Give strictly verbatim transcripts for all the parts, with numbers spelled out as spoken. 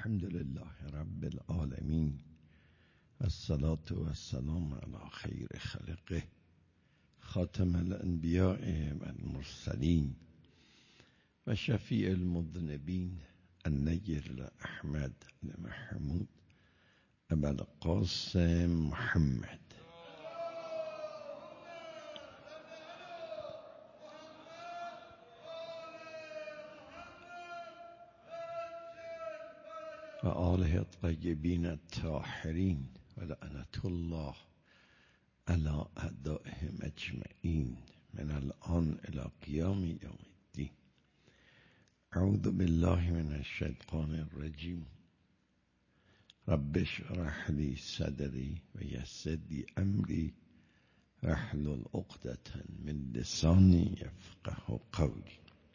الحمد لله رب العالمين والصلاة والسلام على خير خلقه خاتم الأنبياء والمرسلين وشفيع المذنبين النجر الأحمد المحمود أبا القاسم محمد و آله الطیبین الطاهرین و لعنة الله على اعدائهم اجمعین من الآن الى قیام یوم الدین. اعوذ بالله من الشیطان الرجیم. رب اشرح لي صدري ويسر لي امري واحلل عقدة من لساني يفقهوا قولي.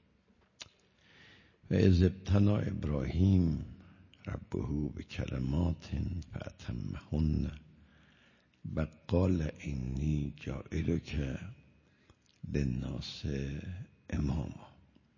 وإذ ابتلى إبراهيم ربه بكلمات فأتمهن وقال إني جاعلك للناس إماما.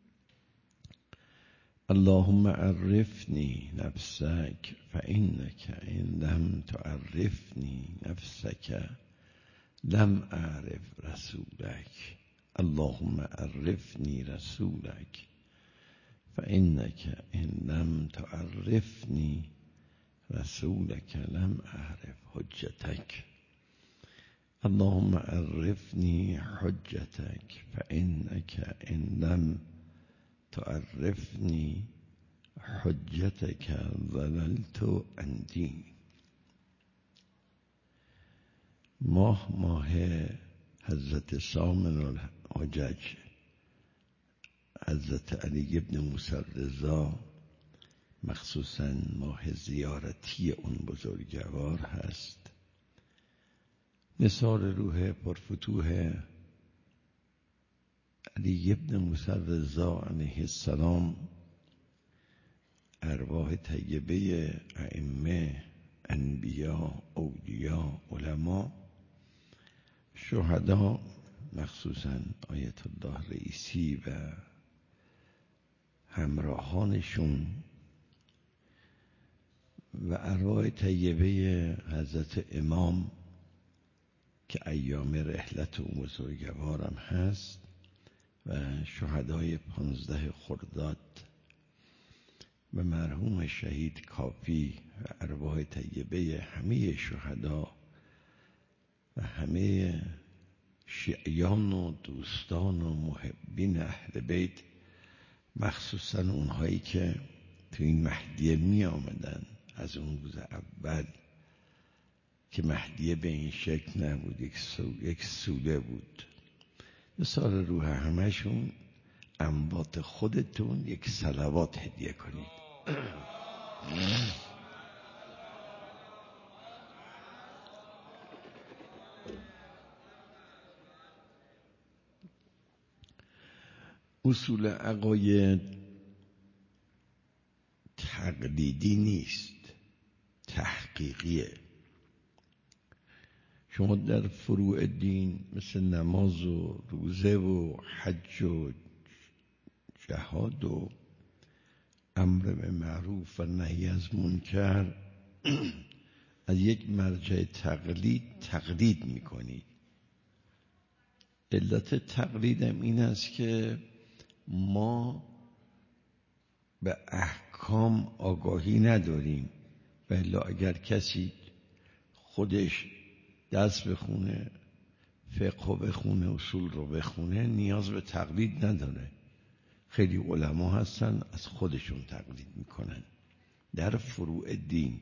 اللهم عرفني نفسك فإنك إن لم تعرفني نفسك لم أعرف رسولك. اللهم عرفني رسولك فإنك إن لم تعرفني رسولك لم أعرف حجتك. اللهم عرفني حجتك فإنك إن لم تعرفني حجتك ضللت عن ديني. ماه ماه حضرت سامن الحجج حضرت علی ابن موسی رضا، مخصوصا ماه زیارتی اون بزرگوار هست. نثار روح پرفتوح علی ابن موسی رضا علیه السلام، ارواح طیبه ائمه، انبیا، اولیا، علما، شهدا، مخصوصا آیت الله رئیسی و همراهانشون، و ارواح طیبه حضرت امام که ایام رحلت اون بزرگوارم هست، و شهدای پانزده خرداد و مرحوم شهید کافی و ارواح طیبه همه شهدا و همه شیعیان و دوستان و محبین اهل بیت، مخصوصا اونهایی که تو این مهدیه می آمدن از اون روز اول که مهدیه به این شکل نبود، یک, سو، یک سوله بود. یه سال روح همشون اموات خودتون یک صلوات هدیه کنید. اصول عقاید تقلیدی نیست، تحقیقیه. شما در فروع دین مثل نماز و روزه و حج و جهاد و امر به معروف و نهی از منکر از یک مرجع تقلید تقلید میکنید. علت تقلیدم این است که ما به احکام آگاهی نداریم، ولی اگر کسی خودش دست بخونه، فقه بخونه، اصول رو بخونه، نیاز به تقلید نداره. خیلی علما هستن از خودشون تقلید میکنن در فروع دین.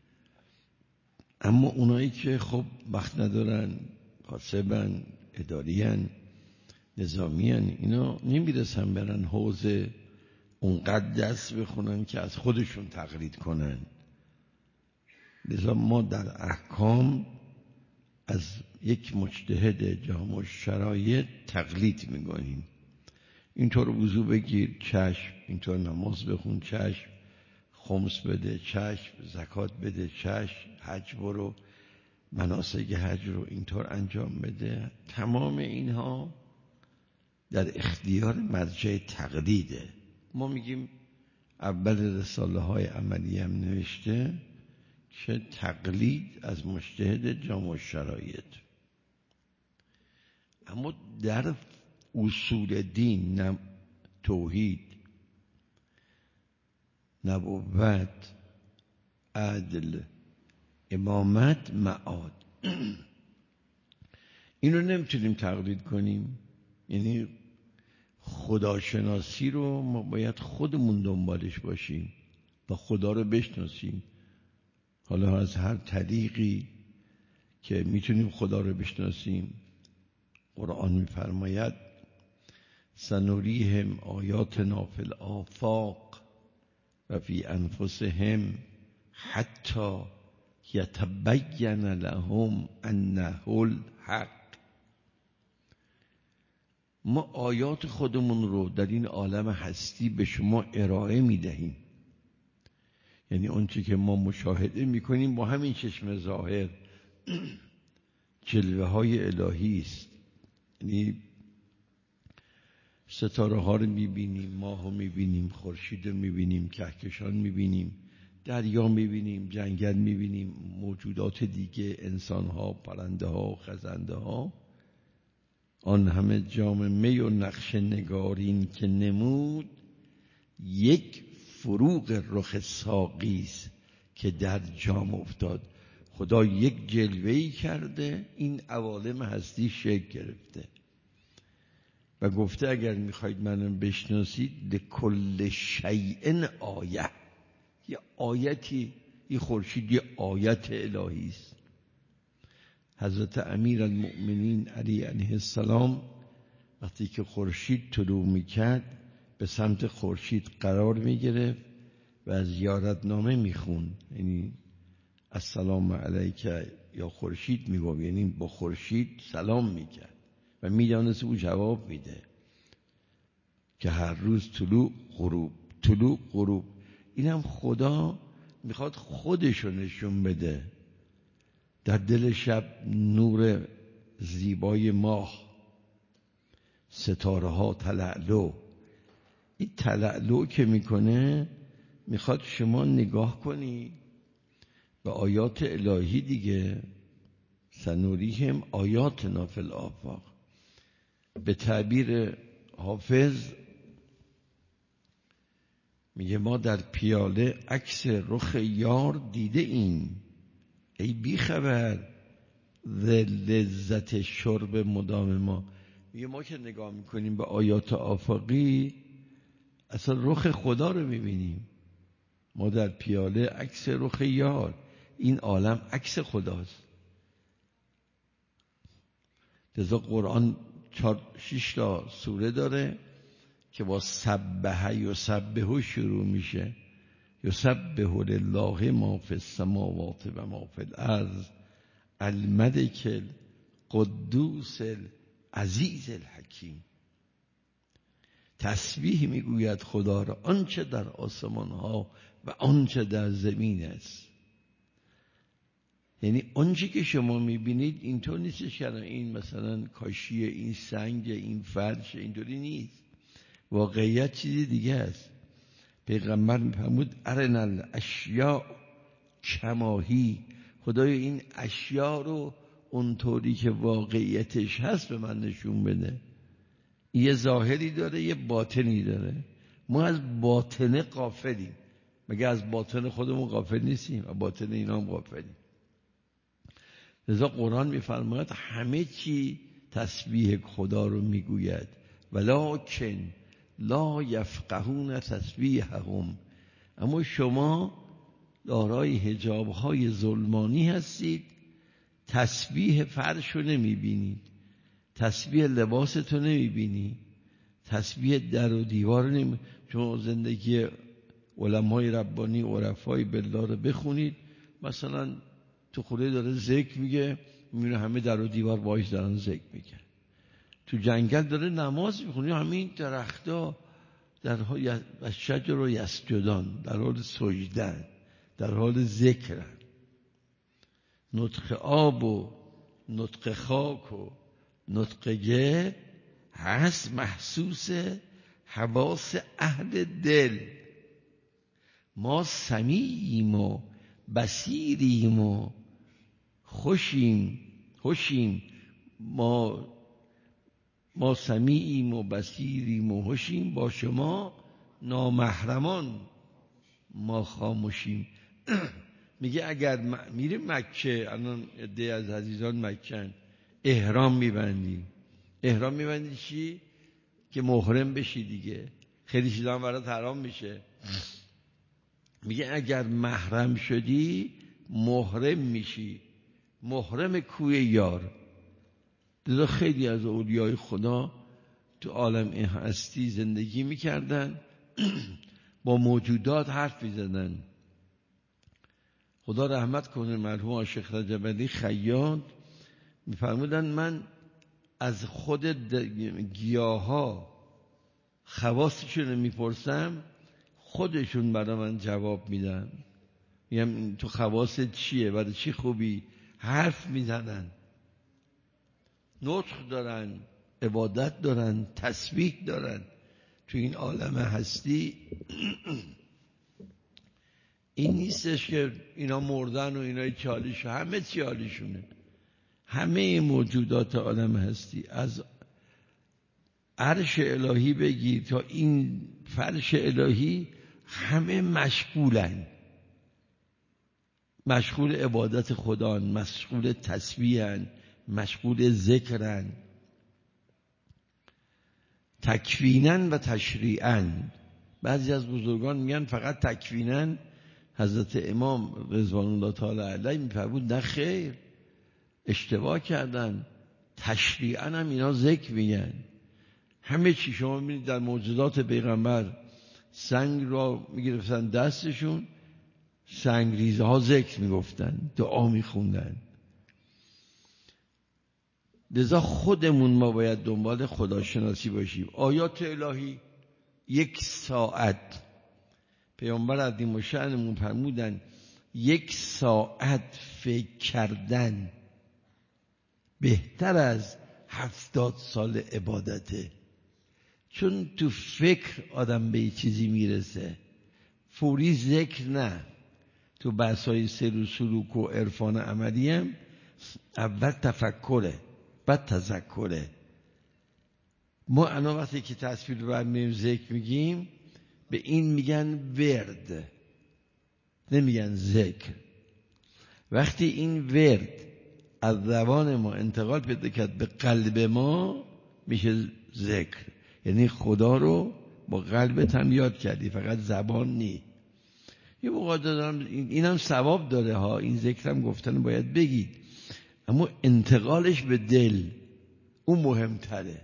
اما اونایی که خب وقت ندارن، کاسبن، اداریان، نظامیان، اینا نمیرسن برن حوزه اونقدر دست بخونن که از خودشون تقلید کنن. لذا ما در احکام از یک مجتهد جامع شرایط تقلید میکنیم. اینطور وضو بگیر، چشم. اینطور نماز بخون، چشم. خمس بده، چشم. زکات بده، چشم. حج برو، مناسک حج رو اینطور انجام بده. تمام اینها در اختیار مرجع تقلیده. ما میگیم اول رساله های عملی هم نوشته که تقلید از مجتهد جامع الشرایط. اما در اصول دین، نه توحید، نبوت، عدل، امامت، معاد، این رو نمیتونیم تقلید کنیم. یعنی خداشناسی رو ما باید خودمون دنبالش باشیم و خدا رو بشناسیم. حالا از هر طریقی که میتونیم خدا رو بشناسیم. قرآن میفرماید سنوریهم آیاتنا فی الآفاق و فی انفسهم حتی یتبین لهم انه الحق. ما آیات خودمون رو در این عالم هستی به شما ارائه میدهیم. یعنی اونچه که ما مشاهده میکنیم با همین چشم ظاهر جلوه های الهی است. یعنی ستاره ها رو میبینیم، ماه رو میبینیم، خورشید رو میبینیم، کهکشان میبینیم، دریا میبینیم، جنگل میبینیم، موجودات دیگه، انسان ها، پرنده ها، خزنده ها. آن همه جام می و نقش نگارین که نمود، یک فروغ رخ ساقیست که در جام افتاد. خدا یک جلوه‌ای کرده، این عوالم هستی شکل گرفته و گفته اگر میخواید منو بشناسید لکل شیء آیه. یه آیتی، یه خورشید یه آیت الهی است. حضرت امیر المؤمنین علی علیه السلام وقتی که خورشید طلوع میکرد به سمت خورشید قرار میگرفت و زیارتنامه میخوند. یعنی السلام علیک یا خورشید میگفت، یعنی با خورشید سلام میکرد و میدانست او جواب میده که هر روز طلوع غروب طلوع غروب. اینم خدا میخواد خودشو نشون بده. در دل شب نور زیبای ماه، ستاره ها تلالو. این تلالو که میکنه میخواد شما نگاه کنی به آیات الهی دیگه. سنوریهم آیاتنا فی الآفاق. به تعبیر حافظ میگه ما در پیاله عکس رخ یار دیده ایم، ای بی خبر ز لذت شرب مدام ما. میگه ما که نگاه میکنیم به آیات آفاقی اصلا رخ خدا رو میبینیم. ما در پیاله عکس رخ یار، این عالم عکس خداست. لذا قرآن چهار شش تا سوره داره که با سبح یسبح شروع میشه. یسبح لله ما فی السماوات و ما فی الارض الملک القدوس العزیز الحکیم. تسبیح میگوید خدا را آنچه در آسمان ها و آنچه در زمین است. یعنی آنچه که شما میبینید اینطور نیستش که این مثلا کاشیه، این سنگ، این فرش، اینطوری نیست. واقعیت چیزی دیگه است. پیغمبر میفرمود ارنا الاشیاء کماهی. خدای این اشیاء رو اونطوری که واقعیتش هست به من نشون بده. یه ظاهری داره، یه باطنی داره. ما از باطنه غافلیم. مگه از باطن خودمون غافل نیستیم؟ از باطن اینا هم غافلیم. لذا قرآن میفرماید همه چی تسبیح خدا رو میگوید ولکن لا یفقهون تسبیحهم. اما شما دارای حجاب‌های ظلمانی هستید، تسبیح فرش رو نمیبینید، تسبیح لباست رو نمیبینی، تسبیح در و دیوار رو نمیبینی. شما زندگی علمای ربانی، عرفای بالله رو بخونید، مثلا تو خونه داره ذکر میگه، میبینه همه در و دیوار باش دارن ذکر میگه. تو جنگل داره نماز میخونه، همین درختا در حال شجر و یسجدان، در حال سجدن، در حال ذکرن. نطق آب و نطق خاک و نطق گل هست محسوس حواس اهل دل. ما سمیعیم و بصیریم و خوشیم خوشیم ما ما سمیعیم و بصیریم و خوشیم، با شما نامحرمان ما خاموشیم. میگه اگر م... میریم مکه، الان عده از عزیزان مکه‌ن، احرام میبندی. احرام میبندی چی؟ که محرم بشی دیگه، خیلی چیزا هم برات حرام میشه. میگه اگر محرم شدی محرم میشی، محرم کوی یار. دیدو خیلی از اولیای خدا تو عالم این هستی زندگی میکردن، با موجودات حرف میزدن. خدا رحمت کنه مرحوم عاشق رجب علی خیاط میفرمودن من از خود گیاها خواستشون رو میپرسم، خودشون برای من جواب میدن. میگم تو خواست چیه؟ برای چی خوبی؟ حرف میزنن، نطق دارن، عبادت دارن، تسبیح دارن. تو این عالم هستی این نیستش که اینا مردن و اینا چالش، همه چالشونه. همه موجودات عالم هستی از عرش الهی بگیر تا این فرش الهی همه مشغولن، مشغول عبادت خدا، مشغول تسبیحن، مشغول ذکرن، تکوینن و تشریعن. بعضی از بزرگان میگن فقط تکوینن. حضرت امام رضوان الله تعالی علیه میفرمود نه خیر، اشتباه کردن. تشریعن هم اینا ذکر میگن. همه چی شما میبینید در معجزات پیغمبر، سنگ را میگرفتن دستشون، سنگ ریزه ها ذکر میگفتن، دعا میخوندن. لذا خودمون ما باید دنبال خداشناسی باشیم. آیات الهی یک ساعت، پیامبر عظیم الشأنمون فرمودن یک ساعت فکر کردن بهتر از هفتاد سال عبادته. چون تو فکر آدم به چیزی میرسه، فوری ذکر نه. تو بحثای سر و سلوک و عرفان عملی هم اول تفکره بعد تذکره. ما الان وقتی که تصویر رو برمیم ذکر میگیم، به این میگن ورد، نمیگن ذکر. وقتی این ورد از زبان ما انتقال پیدا کرد به قلب ما میشه ذکر. یعنی خدا رو با قلبت هم یاد کردی، فقط زبان نی. یه موقع دارم این هم ثواب داره ها، این ذکر هم گفتن باید بگید، اما انتقالش به دل اون مهمتره.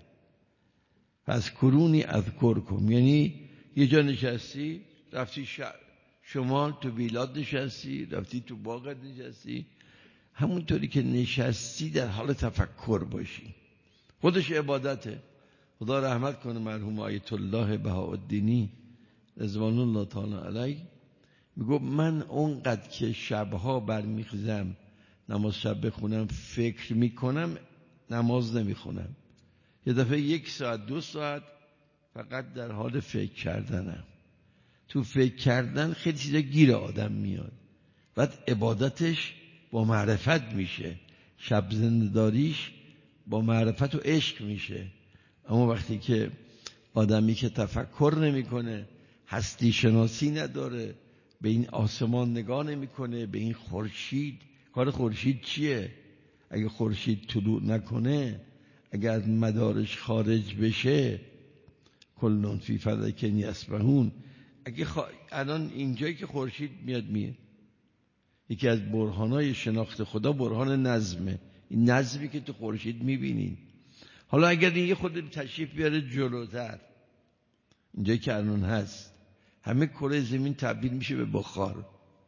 پس کرونی اذکرکم، یعنی یه جا نشستی، رفتی شمال تو بیلاد نشستی، رفتی تو باغت نشستی، همونطوری که نشستی در حال تفکر باشی، خودش عبادته. خدا رحمت کنه مرحوم آیت الله بهاءالدینی رضوان الله تعالی علیه، میگو من اونقدر که شبها برمیخیزم نماز شب بخونم فکر میکنم، نماز نمیخونم. یه دفعه یک ساعت دو ساعت فقط در حال فکر کردنم. تو فکر کردن خیلی چیزا گیر آدم میاد، بعد عبادتش با معرفت میشه، شب زنده‌داریش با معرفت و عشق میشه. اما وقتی که آدمی که تفکر نمیکنه، هستی شناسی نداره، به این آسمان نگاه نمیکنه، به این خورشید، کار خورشید چیه؟ اگه خورشید طلوع نکنه، اگه از مدارش خارج بشه، کلون فی فلک یسبحون، اگه خوا... الان اینجایی که خورشید میاد میاد، یکی از برهانای شناخت خدا برهان نظمه. این نظمی که تو خورشید میبینین. حالا اگر این یه خود تشریف بیاره جلوتر، اینجایی که الان هست همه کره زمین تبدیل میشه به بخار،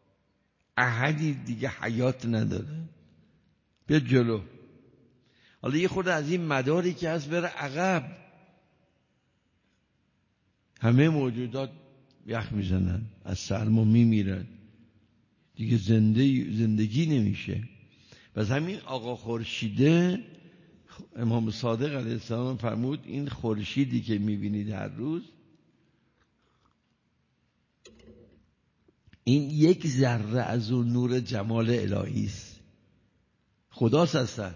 احدی دیگه حیات نداره، بیا جلو. حالا یه خود از این مداری که هست بره عقب، همه موجودات یخ میزنن، از سرما میمیرن دیگه، زنده زندگی نمیشه. پس همین آقا خورشیده، امام صادق علیه السلام فرمود این خورشیدی که میبینید هر روز، این یک ذره از اون نور جمال الهی است. خداست اصلا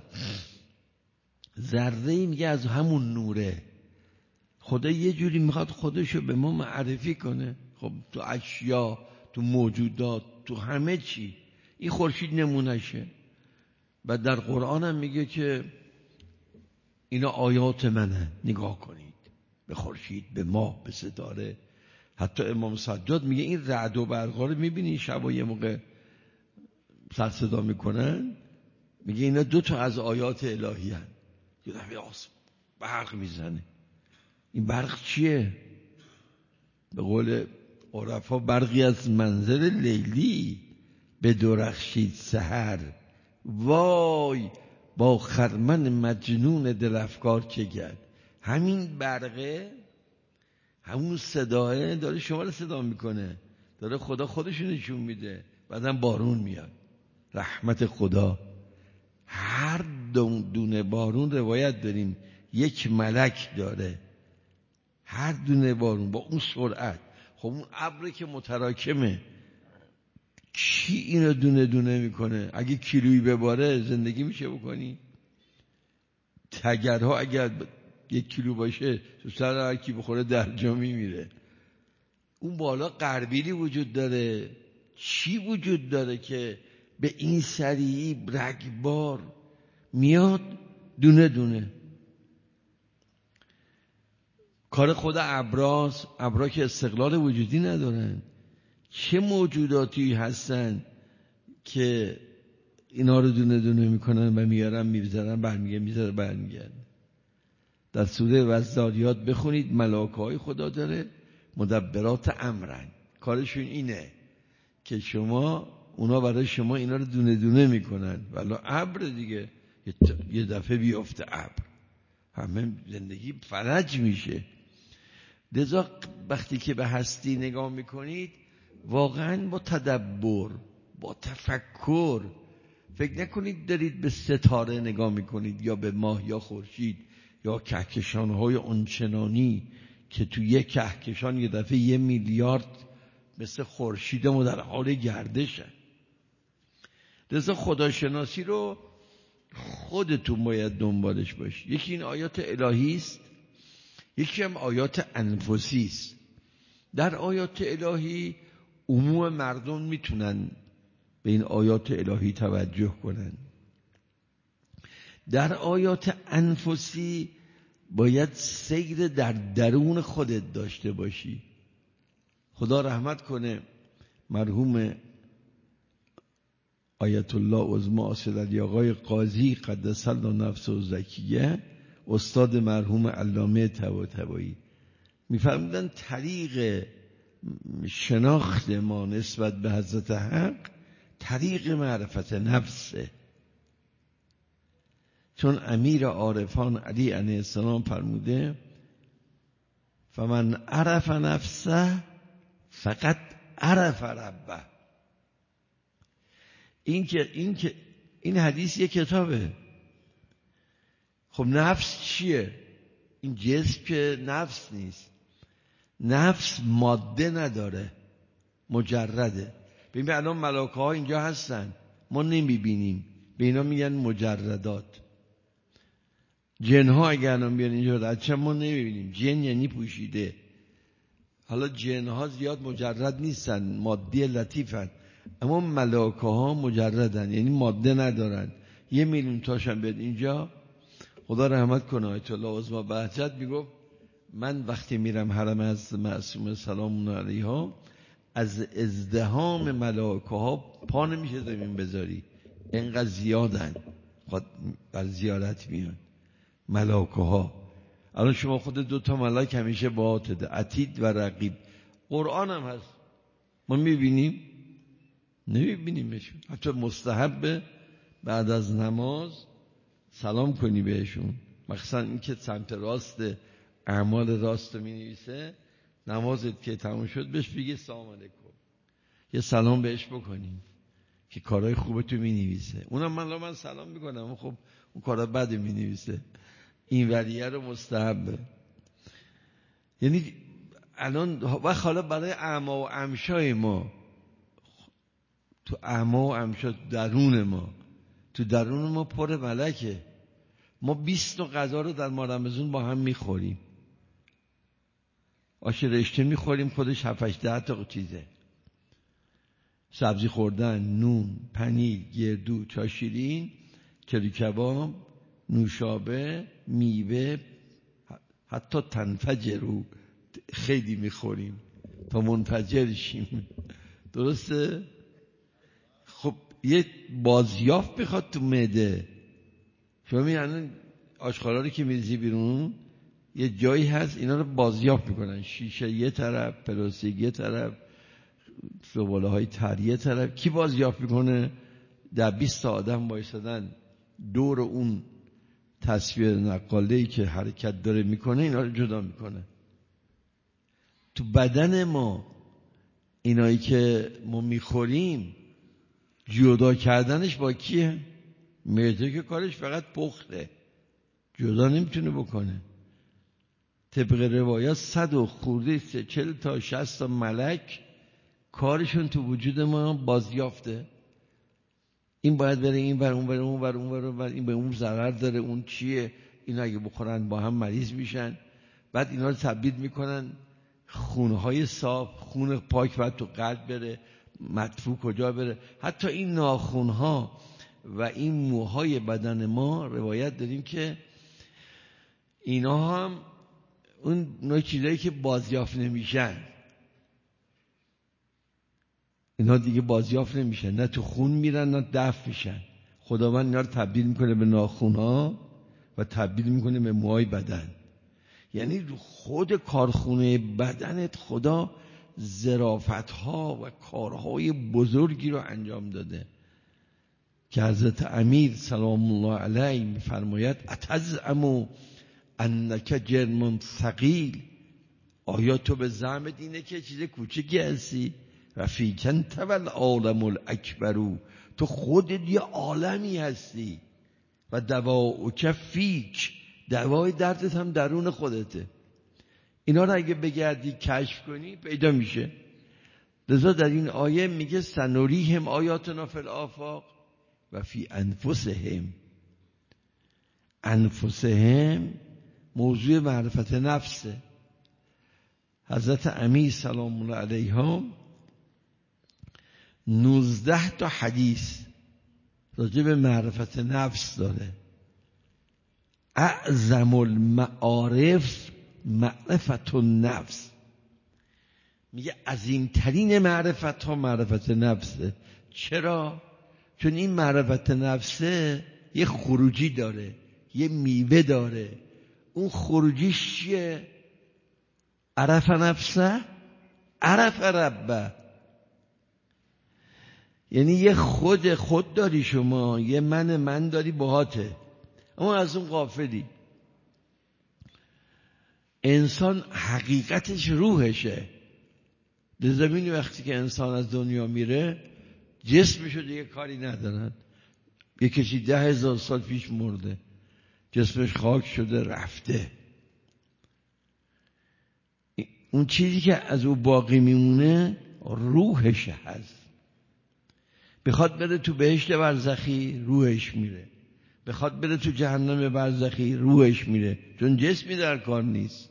ذره ای میگه از همون نوره. خدا یه جوری میخواد خودشو به ما معرفی کنه. خب تو اشیا، تو موجودات، تو همه چی این خورشید نمونشه. و در قرآن هم میگه که اینا آیات منه، نگاه کنید به خورشید، به ماه، به ستاره. حتی امام سجاد میگه این رعد و برقا رو میبینی شبا یه موقع سر صدا میکنن، میگه اینا دو تا از آیات الهی هن. یه دفعه آسمان برق میزنه. این برق چیه؟ به قول عرفا برقی از منظر لیلی به درخشید سحر. وای با خرمن مجنون دل افکار چه گرد. همین برقه، همون صداه داره شما رو صدا میکنه، داره خدا خودش نشون میده. بعدم بارون میاد، رحمت خدا. هر دونه بارون روایت داریم یک ملک داره. هر دونه بارون با اون سرعت. خب اون ابری که متراکمه، کی اینو دونه دونه میکنه؟ اگه کیلویی بباره زندگی میشه بکنی؟ تگرها اگر یک کیلو باشه تو سر هر کی بخوره ده جا میمیره. اون بالا غربیلی وجود داره. چی وجود داره که به این سریعی رگبار میاد دونه دونه؟ کار خود ابراز. ابرا که استقلال وجودی ندارن. چه موجوداتی هستن که اینا رو دونه دونه میکنن و میارن میذارن برمیگه میذاره برمیگن. در سوره وزاریات بخونید ملائکه های خدا داره مدبرات امرن. کارشون اینه که شما اونا برای شما اینا رو دونه دونه میکنن. ولی ابر دیگه یه دفعه بیفته ابر، همه زندگی فرج میشه. لذا وقتی که به هستی نگاه میکنید واقعا با تدبر، با تفکر، فکر نکنید دارید به ستاره نگاه میکنید یا به ماه یا خورشید یا کهکشان‌های اونچنانی که تو یک کهکشان یه دفعه یه میلیارد مثل خورشید ما در حال گردشه. لذا خداشناسی رو خودتون باید دنبالش باشید. یکی این آیات الهی است، یکی هم آیات انفسی است. در آیات الهی عموم مردم میتونن به این آیات الهی توجه کنن. در آیات انفسی باید سیر در درون خودت داشته باشی. خدا رحمت کنه مرحوم آیت الله عظمی آصل علی آقای قاضی قدس الله نفسه و زکیه، استاد مرحوم علامه طباطبایی، میفرمودن طریق شناخت ما نسبت به حضرت حق طریق معرفت نفسه. چون امیر عارفان علی علیه السلام فرموده فمن عرف نفسه فقط عرف ربه. این که این که این حدیث یک کتابه. خب نفس چیه؟ این جسم که نفس نیست. نفس ماده نداره، مجرده. ببین الان ملائکه ها اینجا هستن، ما نمیبینیم، به اینا میگن مجردات. جن ها اگر الان بیان اینجا رد ما نمیبینیم. جن یعنی پوشیده. حالا جن ها زیاد مجرد نیستن، مادی لطیفن، اما ملائکه ها مجردن، یعنی ماده ندارن. یه میلیون تاشن بیاد اینجا. خدا رحمت کنه آیت الله عظمی بهجت میگفت من وقتی میرم حرم از معصومه سلام علیها، از ازدحام ملائکه ها پا نمیشه زمین بذاری، اینقدر زیادن، خود بر زیارت میان ملائکه ها. الان شما خود دو تا ملائک همیشه باهات، عتید و رقیب. قرآن هم هست، ما میبینیم؟ نمیبینیمشون. حتی مستحبه بعد از نماز سلام کنی بهشون، مخصوصا این که سمت راست اعمال راست می نویسه، نمازت که تموم شد بهش بگی سلام علیکم، یه سلام بهش بکنیم که کارهای خوبتو می نویسه. اونم من من سلام میکنم، خب اون کارها بد می نویسه. این وریه رو مستحبه. یعنی الان و حالا برای اعما و امشای ما تو اعما و امشا درون ما، تو درون ما پر ملکه. ما بیست نوع غذا رو در ماه رمضان با هم میخوریم. آش رشته میخوریم، خودش هفت هشت ده تا چیزه. سبزی خوردن، نون، پنیر، گردو، چای شیرین، کری کباب، نوشابه، میوه، حتی تنفجر رو خیلی میخوریم تا منفجر شیم. درسته؟ خب یه بازیافت میخواد تو معده. شما میگن آشغالا رو که میریزی بیرون یه جایی هست اینا رو بازیافت میکنن، شیشه یه طرف، پلاستیک یه طرف، زباله های تر یه طرف. کی بازیافت میکنه؟ در بیست تا آدم وایسادن دور اون تصویر نقاله‌ای که حرکت داره میکنه، اینا رو جدا میکنه. تو بدن ما اینایی که ما میخوریم جدا کردنش با کیه؟ معده که کارش فقط پخته، جدا نمیتونه بکنه. طبق روایات صد و خورده چل تا شصت تا ملک کارشون تو وجود ما بازیافته. این باید بره این بر اون بر اون بر اون بر این به اون ضرر داره، اون چیه، اینا اگه بخورن با هم مریض میشن. بعد اینا رو تبدیل میکنن خونهای صاف، خون پاک باید تو قلب بره، مدفوع کجا بره. حتی این ناخونها و این موهای بدن ما روایت داریم که اینا هم اون نوع چیزایی که بازیافت نمیشن، اینا دیگه بازیافت نمیشن، نه تو خون میرن نه دفع میشن. خداوند اینا رو تبدیل میکنه به ناخونها و تبدیل میکنه به موهای بدن. یعنی خود کارخونه بدنت خدا ظرافتها و کارهای بزرگی رو انجام داده که حضرت امیر سلام الله علیه میفرماید اتزعم انک جرم ثقیل، آیا تو به زعمت اینه که چیز کوچکی هستی؟ رفیقن تول عالم الاکبرو، تو خودت یه عالمی هستی. و دواءک فیک، دوای دردت هم درون خودته. اینا رو اگه بگردی کشف کنی پیدا میشه. لذا در این آیه میگه سنوریهم آیاتنا فی الآفاق و فی انفسهم. انفسهم موضوع معرفت نفسه. حضرت امیر سلام الله علیها نوزده تا حدیث راجع به معرفت نفس داره. اعظم المعارف معرفت النفس، میگه عظیمترین معرفت ها معرفت نفسه. چرا؟ چون این معرفت نفسه یه خروجی داره، یه میوه داره. اون خروجیش چیه؟ عرف نفسه عرف ربه. یعنی یه خود خود داری شما، یه من من داری باهاته، اما از اون غافلی. انسان حقیقتش روحشه. در زمین وقتی که انسان از دنیا میره جسمشو دیگه کاری ندارن. یه کسی ده هزار سال پیش مرده، جسمش خاک شده رفته. اون چیزی که از او باقی میمونه روحش هست. بخواد بره تو بهشت برزخی روحش میره، بخواد بره تو جهنم برزخی روحش میره، چون جسمی در کار نیست.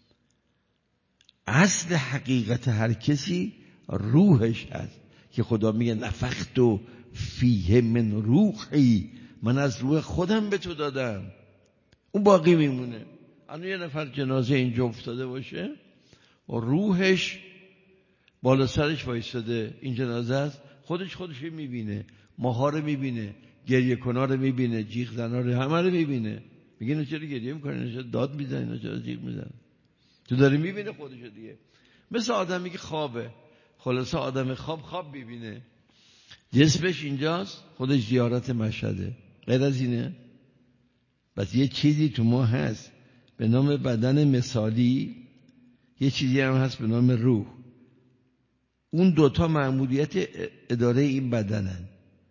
اصل حقیقت هر کسی روحش هست که خدا میگه نفخت فیه من روحی، من از روح خودم به تو دادم. اون باقی میمونه. الان یه نفر جنازه اینجا افتاده باشه و روحش بالا سرش وایساده، این جنازه است، خودش خودش میبینه، ماها رو میبینه، گریه کنا رو میبینه، جیغ زنا رو، همه رو میبینه. میگه اینا چرا گریه میکنن، اینا چرا داد میزنن، اینا چرا جیغ میزنن؟ تو داری میبینه خودش دیگه. مثل آدمی که خوابه، خلاصه آدم خواب خواب میبینه، جسمش اینجاست، خودش زیارت مشهده. غیر از اینه؟ بس یه چیزی تو ما هست به نام بدن مثالی، یه چیزی هم هست به نام روح. اون دوتا مأموریت اداره این بدنن.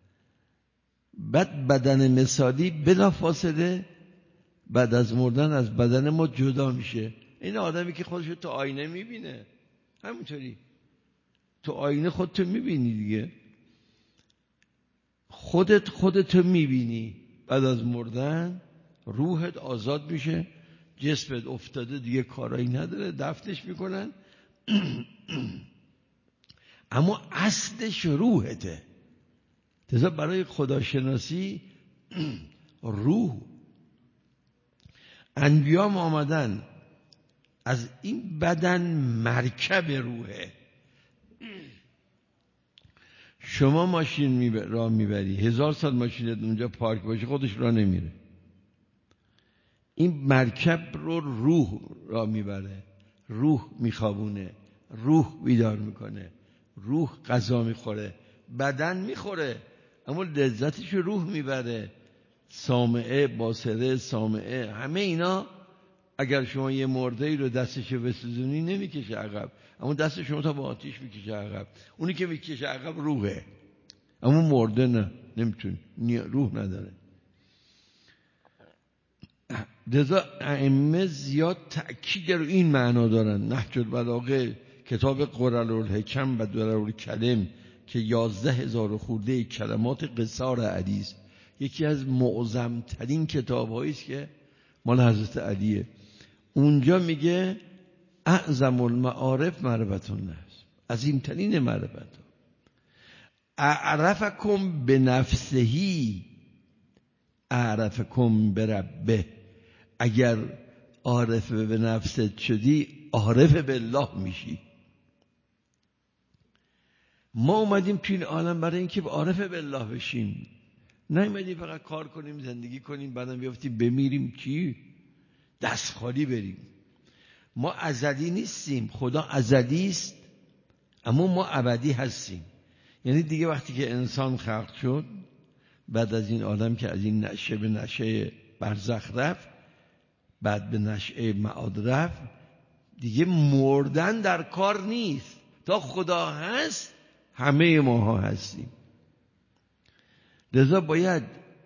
بعد بدن مثالی بلا فاصله بعد از مردن از بدن ما جدا میشه. این آدمی که خودش تو آینه میبینه، همونطوری تو آینه خودتو میبینی دیگه. خودت خودت میبینی. بعد از مردن روحت آزاد میشه، جسمت افتاده دیگه کارایی نداره، دفنش میکنن اما اصلش روحته. لذا برای خداشناسی روح، انبیا آمدن از این بدن مرکب روحه. شما ماشین می راه میبری، هزار سال ماشینت اونجا پارک باشه خودش راه نمیره. این مرکب رو روح راه میبره، روح میخوابونه، روح بیدار میکنه، روح غذا میخوره، بدن میخوره اما لذتش روح میبره. سامعه، باصره، سامعه، همه اینا اگر شما یه مرده ای رو دستشو بسوزونی نمیکشه عقب، اما دست شما تا با آتیش میکشه عقب. اونی که میکشه عقب روحه، اما مرده نه، نمیتونه، روح نداره. لذا ائمه زیاد تأکید رو این معنا دارن. نهج البلاغه، کتاب قررالحکم و دررالکلم که یازده هزار خورده کلمات قصار علی است، یکی از معظمترین کتاب‌هایی است که مال حضرت علیه. اونجا میگه اعظم المعارف معرفت النفس، عظیمترین معرفت. اعرفکم بنفسهی اعرفکم بربه. اگر عارف به نفست شدی عارف بالله میشی. ما اومدیم توی این عالم برای اینکه عارف بالله بشیم، نیومدیم فقط کار کنیم، زندگی کنیم، بعدم بیافتیم بمیریم چی؟ دست خالی بریم. ما ازلی نیستیم، خدا ازلی است اما ما ابدی هستیم. یعنی دیگه وقتی که انسان خلق شد، بعد از این عالم که از این نشه به نشه برزخ رفت، بعد به نشأه معاد رفت، دیگه مردن در کار نیست. تا خدا هست همه ماها هستیم. لذا باید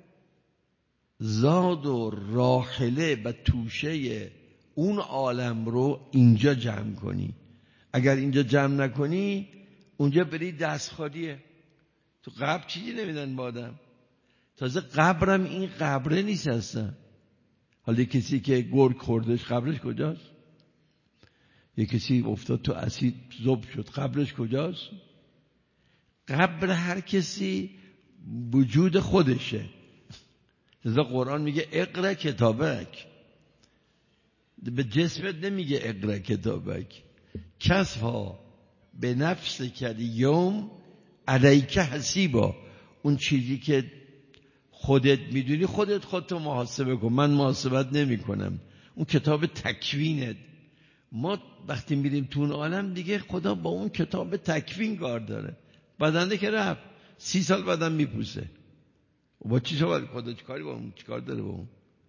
زاد و راحله و توشه اون عالم رو اینجا جمع کنی. اگر اینجا جمع نکنی اونجا بری دست خالیه. تو قبر چیزی نمیدن با آدم. تازه قبرم این قبره نیست هستن. حالا کسی که گرگ خوردش قبرش کجاست؟ یه کسی افتاد تو اسید ذوب شد قبرش کجاست؟ قبر هر کسی وجود خودشه. لذا قرآن میگه اقرا کتابک، به جسمت نمیگه اقرا کتابک. کسفا به نفس کردی یوم علیک حسیبا. اون چیزی که خودت میدونی خودت خودتو محاسبه کن، من محاسبت نمی کنم. اون کتاب تکوینت. ما وقتی میریم تو اون عالم دیگه خدا با اون کتاب تکوین کار داره. بدنده که رفت سی سال بعدم میپوسه، با چی سوال خدا چیکاری با اون، چیکار داره با اون؟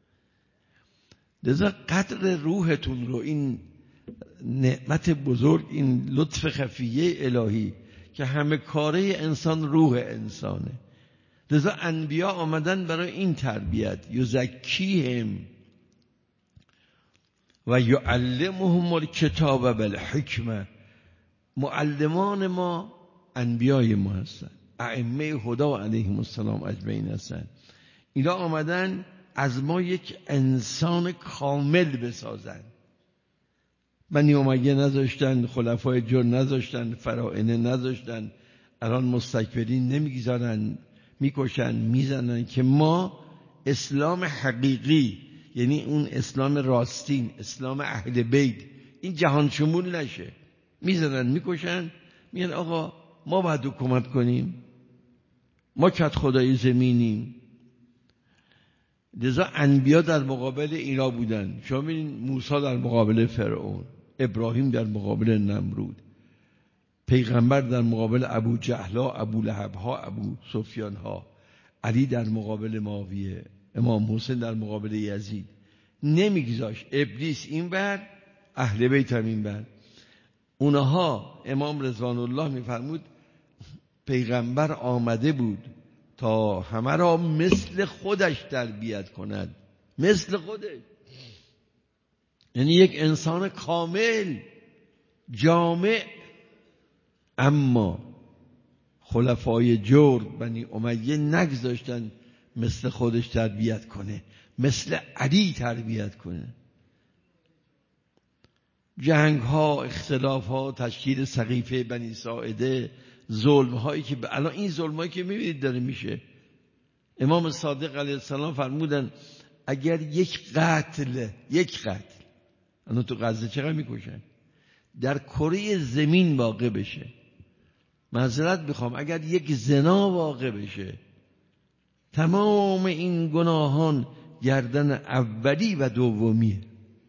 لذا قدر روحتون رو، این نعمت بزرگ، این لطف خفیه الهی که همه کاره انسان روح انسانه. لذا انبیا آمدن برای این تربیت. یزکیهم و یعلمهم الکتاب والحکمه. معلمان ما انبیای ما هستن، ائمه هدی علیهم السلام اجمعین هستن. اینا آمدن از ما یک انسان کامل بسازن. بنی امیه نذاشتن، خلفای جر نذاشتن، فراعنه نذاشتن، الان مستکبرین نمیگذارن، میکشن، میزنن. که ما اسلام حقیقی، یعنی اون اسلام راستین، اسلام اهل بیت، این جهان شمول نشه. میزنن، میکشن، میگن آقا ما باید حکومت کنیم، ما کت خدای زمینیم. لذا انبیا در مقابل اینا بودن. شما ببینید موسی در مقابل فرعون، ابراهیم در مقابل نمرود، پیغمبر در مقابل ابو جهل‌ها، ابو لهب‌ها، ابو سفیان‌ها، علی در مقابل معاویه، امام حسین در مقابل یزید. نمیگذاشت. ابلیس این بر، اهل بیت هم این بر. اونها، امام رضوان الله میفرمود پیغمبر آمده بود تا همه را مثل خودش تربیت کند، مثل خودش. یعنی یک انسان کامل، جامع. اما خلفای جور بنی امیه نگذاشتن مثل خودش تربیت کنه، مثل علی تربیت کنه. جنگ ها، اختلاف ها، تشکیل سقیفه بنی ساعده، ظلم هایی که ب... الان این ظلم هایی که میبینید داره میشه. امام صادق علیه السلام فرمودن اگر یک قتل یک قتل الان تو غزه چقدر میکشن در کره زمین واقع بشه، معذرت بخوام اگر یک زنا واقع بشه، تمام این گناهان گردن اولی و دومیه،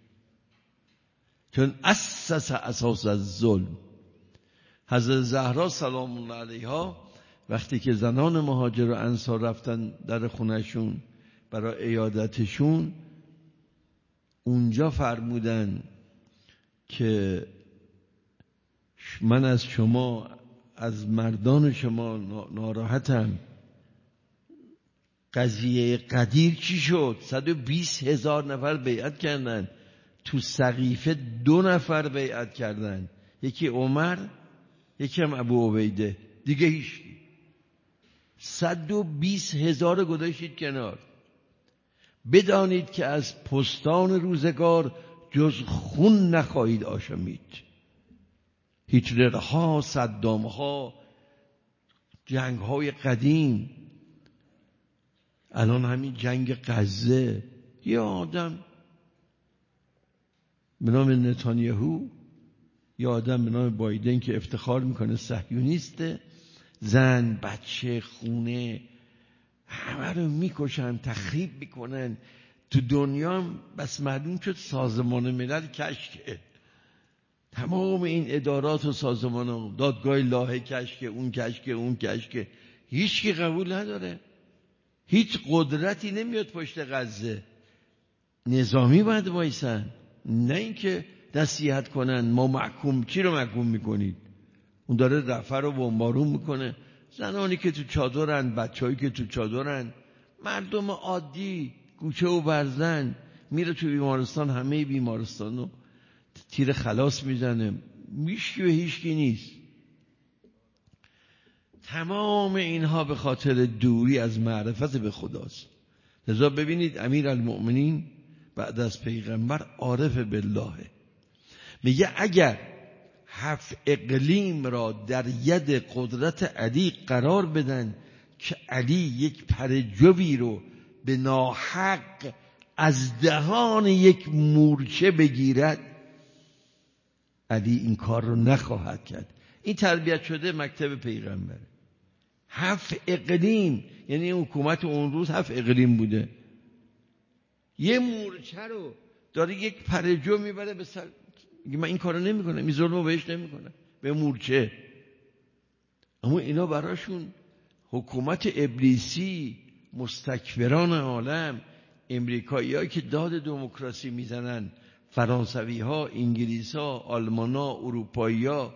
چون اساس اساس از ظلم. حضرت زهرا سلام الله علیها وقتی که زنان مهاجر و انصار رفتن در خونهشون برای عیادتشون، اونجا فرمودن که من از شما، از مردان شما ناراحتم. قضیه قدیر چی شد؟ صد و بیست هزار نفر بیعت کردن، تو سقیفه دو نفر بیعت کردن، یکی عمر یکی هم ابو عبیده، دیگه هیچ. صد و بیست هزار گذاشتید کنار. بدانید که از پستان روزگار جز خون نخواهید آشامید. هیتلرها، صدامها، جنگ‌های قدیم، الان همین جنگ غزه. یه آدم به نام نتانیاهو، یه آدم به نام بایدن که افتخار میکنه صهیونیسته، زن، بچه، خونه، همه رو میکشن، تخریب میکنن. تو دنیا هم بس معلوم شد سازمان ملل کشکه، تمام این ادارات و سازمان ها، دادگاه لاهه کشکه، اون کشکه، اون کشکه، هیچ کی قبول نداره. هیچ قدرتی نمیاد پشت غزه. نظامی باید وایسن، نه اینکه نصیحت کنن ما محکوم. چی رو محکوم میکنید؟ اون داره رفع رو بمبارون میکنه. زنانی که تو چادرن، بچه‌هایی که تو چادرن، مردم عادی گوچه و برزن، میره تو بیمارستان، همه بیمارستان رو تیر خلاص میزنه، میشکی و هیچکی نیست. تمام اینها به خاطر دوری از معرفت به خداست. لذا ببینید امیر المؤمنین بعد از پیغمبر عارف بالله، میگه اگر هفت اقلیم را در ید قدرت علی قرار بدن که علی یک پرجوی رو به ناحق از دهان یک مورچه بگیرد، علی این کار رو نخواهد کرد. این تربیت شده مکتب پیغمبر. هفت اقلیم یعنی حکومت اون روز هفت اقلیم بوده، یه مورچه رو داره یک پرجو میبره به سر، میگه من این کارو نمیکنم، این ظلمو بهش نمیکنم، به مورچه. اما اینا براشون حکومت ابلیسی، مستکبران عالم، امریکایی‌ها که داد دموکراسی میزنن، فرانسوی‌ها، انگلیس‌ها، آلمان‌ها، اروپایی‌ها،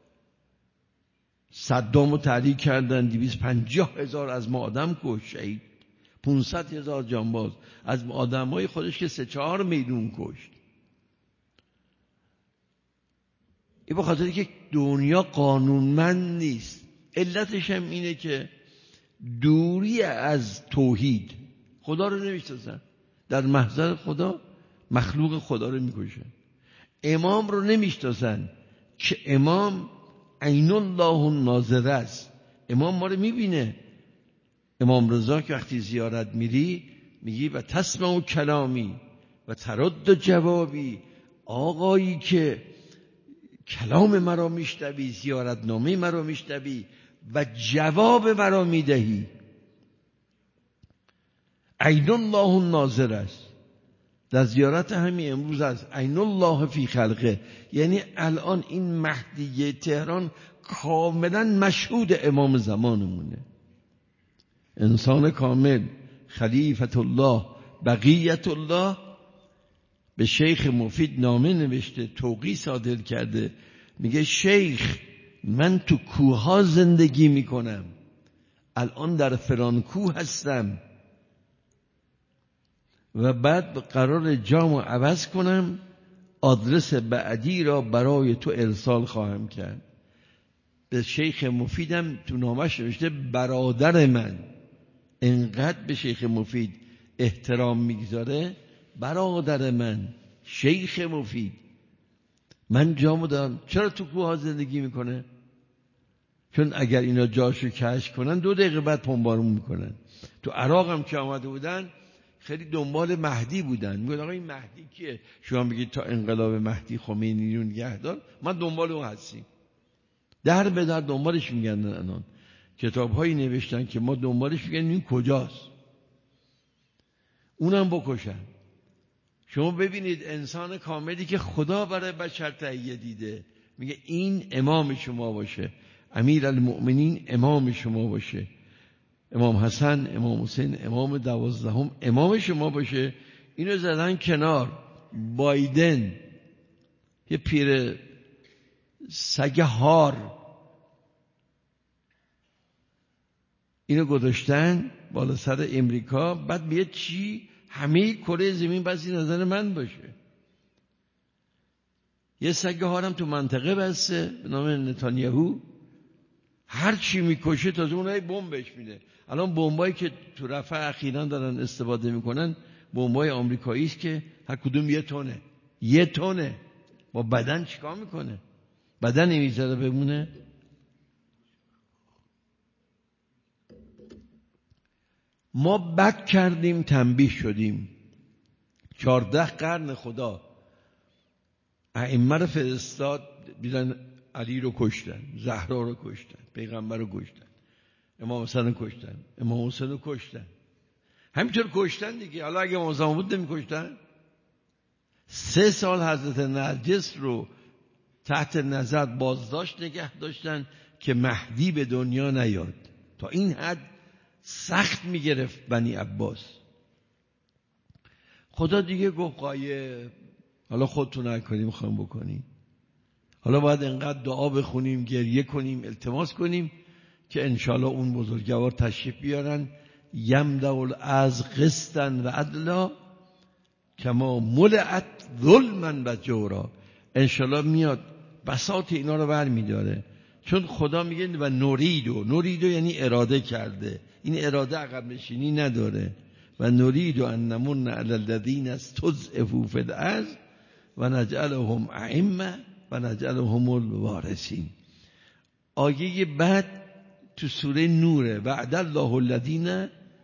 صدامو تحریک کردن، دویست و پنجاه هزار از ما آدم کش، شهید، پانصد هزار جانباز، از آدمای خودش که سه چهار میلیون کشت. این به خاطر که دنیا قانونمند نیست. علتش هم اینه که دوری از توحید، خدا رو نمیشناسن، در محضر خدا مخلوق خدا رو میکشن. امام رو نمیشناسن که امام عین الله ناظر است، امام ما رو میبینه. امام رضا که وقتی زیارت میری میگی و تسمع کلامی و ترد جوابی، آقایی که کلام مرا میشنوی، زیارت نامه مرا میشنوی و جواب مرا میدهی. عین الله ناظر است. در زیارت همین امروز از عین الله فی خلقه، یعنی الان این مهدی تهران کاملا مشهود امام زمانمونه، انسان کامل، خلیفت الله، بقیت الله. به شیخ مفید نامه نوشته، توقیع صادر کرده، میگه شیخ من تو کوها زندگی میکنم، الان در فلان کوه هستم و بعد قرار جامو عوض کنم، آدرس بعدی را برای تو ارسال خواهم کرد. به شیخ مفیدم تو نامش نوشته برادر من. انقدر به شیخ مفید احترام میگذاره، برادر من شیخ مفید. من جامو دارم. چرا تو کوه ها زندگی میکنه؟ چون اگر اینا جاشو کشف کنن دو دقیقه بعد پنبارون میکنن. تو عراق هم که آمده بودن خیلی دنبال مهدی بودن، میگن آقا این مهدی کیه؟ شما میگید تا انقلاب مهدی خمینی رو نگه دار، ما دنبال اون هستیم. در به در دنبالش میگن. الان کتاب هایی نوشتن که ما دنبالش میگن این کجاست، اونم بکشن. شما ببینید انسان کاملی که خدا برای بشر تهیه دیده، میگه این امام شما باشه، امیر المؤمنین امام شما باشه، امام حسن، امام حسین، امام دوازدهم امام شما باشه. اینو زدن کنار. بایدن یه پیر سگ هار اینو گذاشتن بالا سر امریکا. بعد بیاد چی؟ همه کره زمین بسی نظر من باشه. یه سگ هارم تو منطقه بسته به نام نتانیاهو، هر چی میکشه تازه اونایی بمب بهش میده. الان بمبایی که تو رفح اخیراً دارن استفاده میکنن بمبای آمریکایی است که هر کدوم یه تونه. یه تونه. با بدن چیکار میکنه؟ بدن نمیذاره بمونه. ما بد کردیم، تنبیه شدیم. چارده قرن خدا ائمه رو فرستاد، دیدن علی رو کشتن، زهرا رو کشتن، پیغمبر رو کشتن، امام حسن رو کشتن، امام حسین رو کشتن. همینطور کشتن دیگه. حالا اگه امام زمان بود نمی کشتن؟ سه سال حضرت نرجس رو تحت نظر بازداشت نگه داشتن که مهدی به دنیا نیاد. تا این حد سخت میگرفت بنی عباس. خدا دیگه گفت قایب، حالا خودتون هر کاری میخوایم بکنیم. حالا باید انقدر دعا بخونیم، گریه کنیم، التماس کنیم که انشالله اون بزرگوار تشریف بیارن. یمدع الارض قسطا و عدلا کما ملئت ظلما و جورا. انشالله میاد بساط اینا رو برمیداره. چون خدا میگه و نوریدو، نوریدو یعنی اراده کرده. این اراده عقب نشینی نداره. و نوریدو ان نمن علی الذین استضعفوا فی الارض و نجعلهم ائمه و نجعلهم الوارثین. آیه بعد تو سوره نوره. وعد الله الذین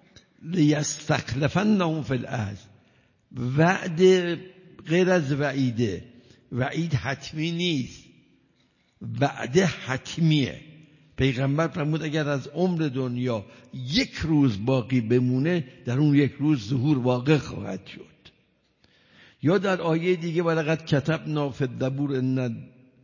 لیستخلفنهم فی الارض. وعد غیر از وعیده. وعید حتمی نیست، وعده حتمیه. پیغمبر فرمود اگر از عمر دنیا یک روز باقی بمونه در اون یک روز ظهور واقع خواهد شد. یا در آیه دیگه ولقد کتبنا فی الزبور ان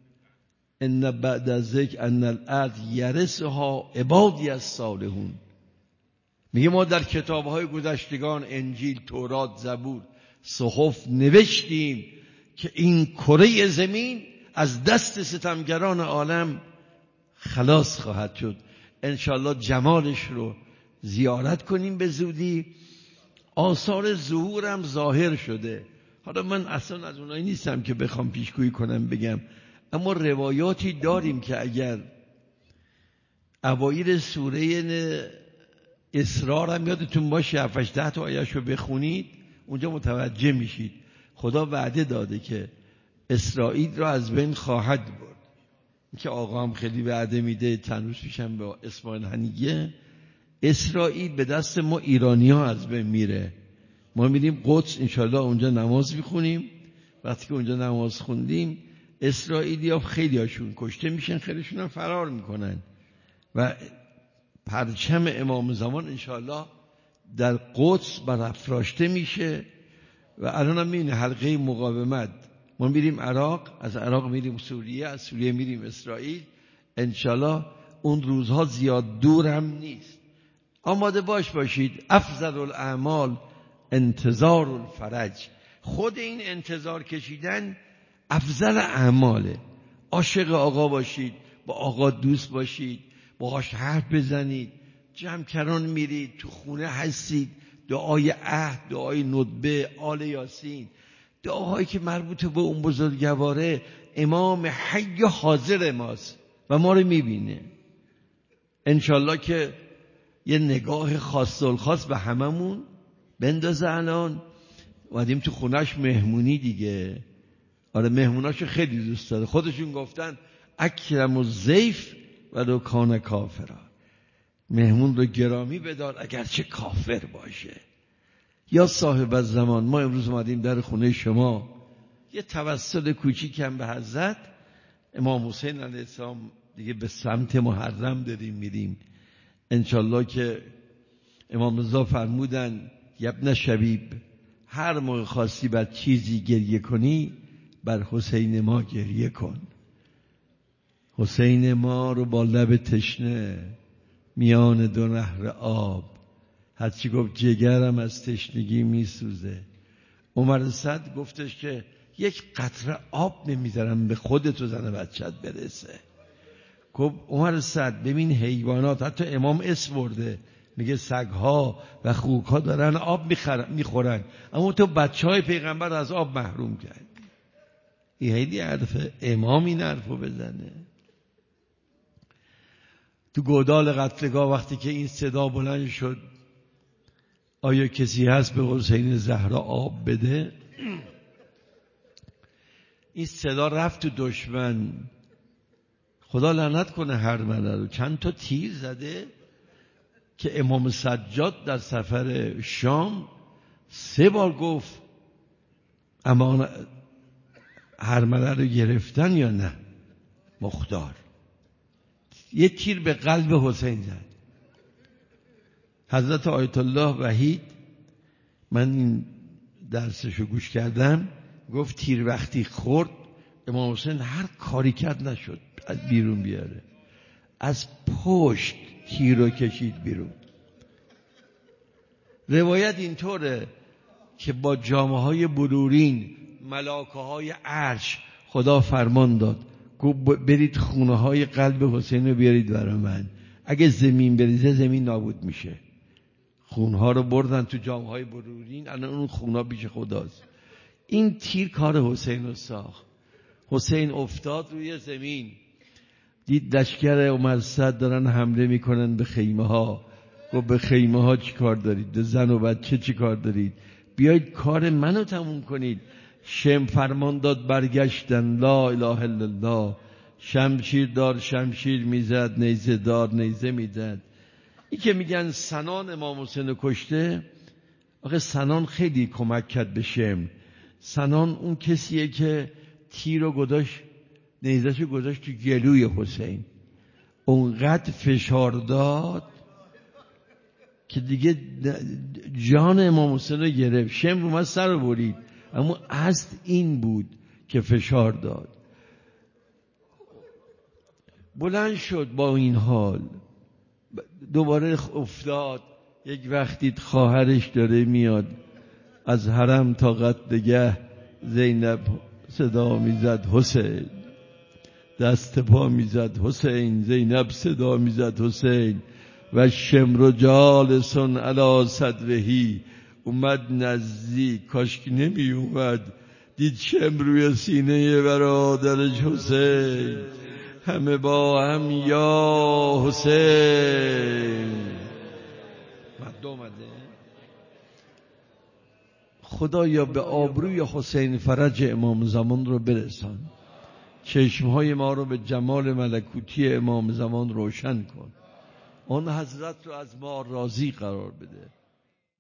ان بعد ذکر ان الارض یرثها عبادی الصالحون. میگه ما در کتاب‌های گذشتگان انجیل، تورات، زبور، صحف نوشتیم که این کره زمین از دست ستمگران عالم خلاص خواهد شد. انشالله جمالش رو زیارت کنیم به زودی. آثار ظهورم ظاهر شده. حالا من اصلا از اونایی نیستم که بخوام پیشگویی کنم بگم، اما روایاتی داریم که اگر اوایل سوره اسراء هم یادتون باشه هفت ده تا آیه‌شو بخونید اونجا متوجه میشید. خدا وعده داده که اسرائیل را از بین خواهد برد. که آقا هم خیلی وعده میده. چند روز پیشم با اسماعیل هنیگه، اسرائیل به دست ما ایرانی ها از بین میره. ما میریم قدس انشالله اونجا نماز میخونیم. وقتی که اونجا نماز خوندیم اسرائیلی ها خیلی هاشون کشته میشن، خیلیشون هم فرار میکنن و پرچم امام زمان انشالله در قدس برافراشته میشه. و الان هم میبینه حلقه مقاومت. ما میریم عراق، از عراق میریم سوریه، از سوریه میریم اسرائیل. انشالله اون روزها زیاد دور هم نیست. آماده باش باشید. افضل الاعمال انتظار الفرج. خود این انتظار کشیدن افضل اعماله. عاشق آقا باشید، با آقا دوست باشید، باهاش حرف بزنید، جمع‌کران میرید، تو خونه هستید، دعای عهد، دعای ندبه، آل یاسین، دعاهایی که مربوط به اون بزرگواره امام حی حاضر ماست و ما رو میبینه. انشالله که یه نگاه خاص الخاص به هممون بندازه. الان اومدیم تو خونش مهمونی دیگه. آره مهموناشو خیلی دوست داره. خودشون گفتن اکرم الضیف ولو کان کافرا، مهمون رو گرامی بدار اگرچه کافر باشه. یا صاحب الزمان، ما امروز اومدیم در خونه شما یه توسل کوچیکم به حضرت امام حسین علیه السلام، دیگه به سمت محرم داریم میریم. انشالله که امام رضا فرمودن یبن شبیب، هر موقع خواستی بر چیزی گریه کنی بر حسین ما گریه کن. حسین ما رو با لب تشنه میان دو نهر آب، هرچی گفت جگرم از تشنگی میسوزه. عمر سعد گفتش که یک قطره آب نمیذارم به خودت و زن بچت برسه. گفت عمر سعد ببین حیوانات، حتی امام اسم برده، میگه سگها و خوکها دارن آب میخورن، اما تو بچه های پیغمبر از آب محروم کرد. این خیلی حرفه، امام این حرفو بزنه. تو گودال قتلگاه وقتی که این صدا بلند شد آیا کسی هست به حسین زهرا آب بده؟ این صدا رفت تو دشمن. خدا لعنت کنه هرمله رو، چند تا تیر زده که امام سجاد در سفر شام سه بار گفت اما هرمله رو گرفتن یا نه. مختار یه تیر به قلب حسین زد. حضرت آیت الله وحید، من این درسشو گوش کردم، گفت تیر وقتی خورد امام حسین هر کاری کرد نشد از بیرون بیاره، از پشت تیر رو کشید بیرون. روایت اینطوره که با جامه های بلورین ملائکه های عرش خدا فرمان داد گفت برید خونه های قلب حسین رو بیارید برای من، اگه زمین بریزه زمین نابود میشه. خونها رو بردن تو جامه های بلورین، الان اون خونها پیش خداست. این تیر کار حسین رو ساخت. حسین افتاد روی زمین، دید لشکر عمر سعد دارن حمله میکنن به خیمه ها. گفت به خیمه ها چی کار دارید؟ به زن و بچه چی کار دارید؟ بیایید کار منو تموم کنید. شم فرمان داد برگشتن، لا اله الا الله. شمشیر دار شمشیر میزد، نیزه دار نیزه میزد. این که میگن سنان امام حسین رو کشته، آخه سنان خیلی کمک کرد به شم. سنان اون کسیه که تیر رو گذاشت، نیزه‌شو گذاشت تو گلوی حسین، اونقدر فشار داد که دیگه جان امام حسین رو گرفت. شم رو من سر رو برید، اما اصل این بود که فشار داد. بلند شد با این حال، دوباره افتاد. یک وقتی خواهرش داره میاد از حرم تا قتلگه، زینب صدا میزد حسین، دست پا میزد حسین، زینب صدا میزد حسین. و شمر جالسون علی صدرهی، اومد نزدیک، کاش نمی اومد، دید شمر روی سینه برادرش حسین، همه با هم یا حسین. مد اومده خدایا به آبروی حسین فرج امام زمان رو برسان، چشمهای ما رو به جمال ملکوتی امام زمان روشن کن، آن حضرت رو از ما راضی قرار بده.